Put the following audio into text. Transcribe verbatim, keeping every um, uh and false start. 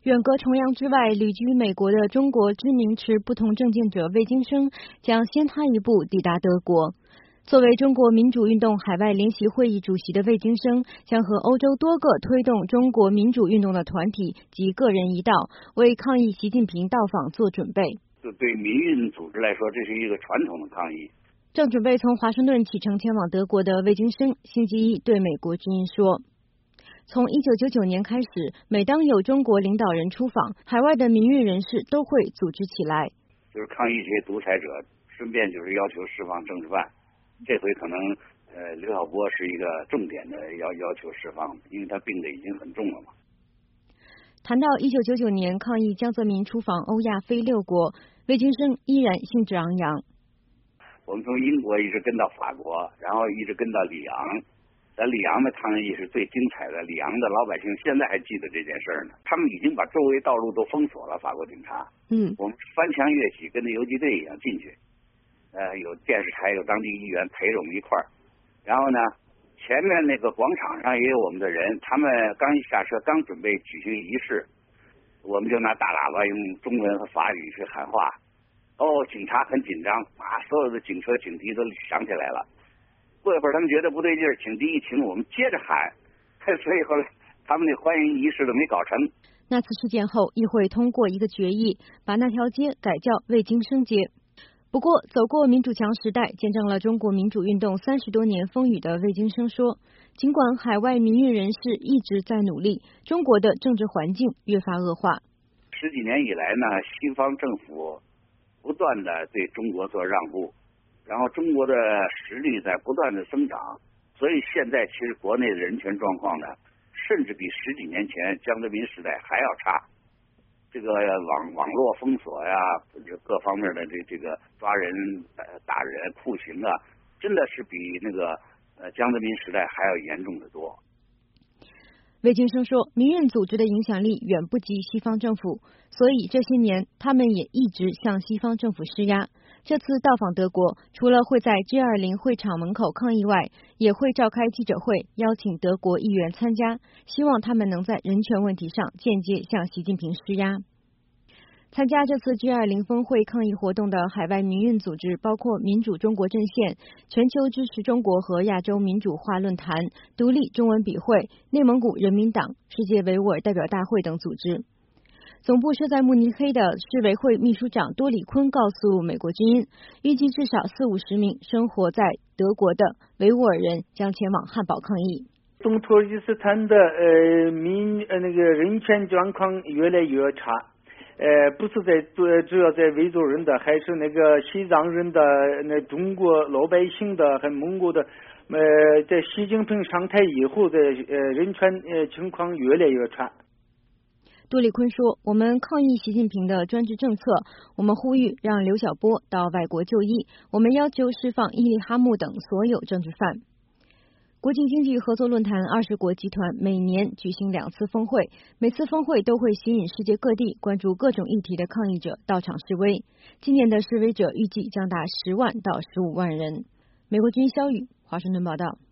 远隔重洋之外，旅居美国的中国知名持不同政见者魏京生将先他一步抵达德国。作为中国民主运动海外联席会议主席的魏京生，将和欧洲多个推动中国民主运动的团体及个人一道，为抗议习近平到访做准备。 对民运组织来说，这是一个传统的抗议。 正准备从华盛顿启程前往德国的魏京生，星期一对美国之音说，从一九九九年开始，每当有中国领导人出访，海外的民运人士都会组织起来， 就是抗议这些独裁者，顺便就是要求释放政治犯。这回可能呃刘晓波是一个重点的要要求释放，因为他病的已经很重了嘛。 谈到一九九九年抗议江泽民出访欧亚非六国，魏京生依然兴致昂扬。 我们从英国一直跟到法国，然后一直跟到里昂。在里昂的抗议是最精彩的，里昂的老百姓现在还记得这件事儿呢。他们已经把周围道路都封锁了，法国警察。 嗯， 我们翻墙跃起，跟那游击队一样进去。呃，有电视台，有当地议员陪着我们一块儿。然后呢，前面那个广场上也有我们的人，他们刚一下车，刚准备举行仪式，我们就拿大喇叭用中文和法语去喊话。哦，警察很紧张啊，所有的警车警笛都响起来了。过一会儿他们觉得不对劲儿，警笛一停，我们接着喊，所以后来他们那欢迎仪式都没搞成。 那次事件后，议会通过一个决议，把那条街改叫魏京生街。不过，走过民主墙时代，见证了中国民主运动三十多年风雨的魏京生说，尽管海外民运人士一直在努力，中国的政治环境越发恶化。 十几年以来呢，西方政府不断的对中国做让步，然后中国的实力在不断的增长，所以现在其实国内的人权状况呢，甚至比十几年前江泽民时代还要差。这个网网络封锁呀，各方面的这这个抓人、打人、酷刑啊，真的是比那个呃江泽民时代还要严重的多。 魏京生说，民运组织的影响力远不及西方政府，所以这些年他们也一直向西方政府施压。这次到访德国，除了会在 G 二十 会场门口抗议外，也会召开记者会，邀请德国议员参加，希望他们能在人权问题上间接向习近平施压。参加这次 G 二十 峰会抗议活动的海外民运组织包括民主中国阵线、全球支持中国和亚洲民主化论坛、独立中文笔会、内蒙古人民党、世界维吾尔代表大会等组织。总部设在慕尼黑的世维会秘书长多里坤告诉美国之音，预计至少四五十名生活在德国的维吾尔人将前往汉堡抗议。 东土耳其斯坦的呃民呃那个人权状况越来越差。呃，不是在主主要在维族人的，还是那个西藏人的，那中国老百姓的，还蒙古的，呃，在习近平上台以后的呃人权呃情况越来越差。 杜里坤说，我们抗议习近平的专制政策，我们呼吁让刘晓波到外国就医，我们要求释放伊利哈木等所有政治犯。国际经济合作论坛二十国集团每年举行两次峰会，每次峰会都会吸引世界各地关注各种议题的抗议者到场示威。今年的示威者预计将达十万到十五万人。美国之音肖宇华盛顿报道。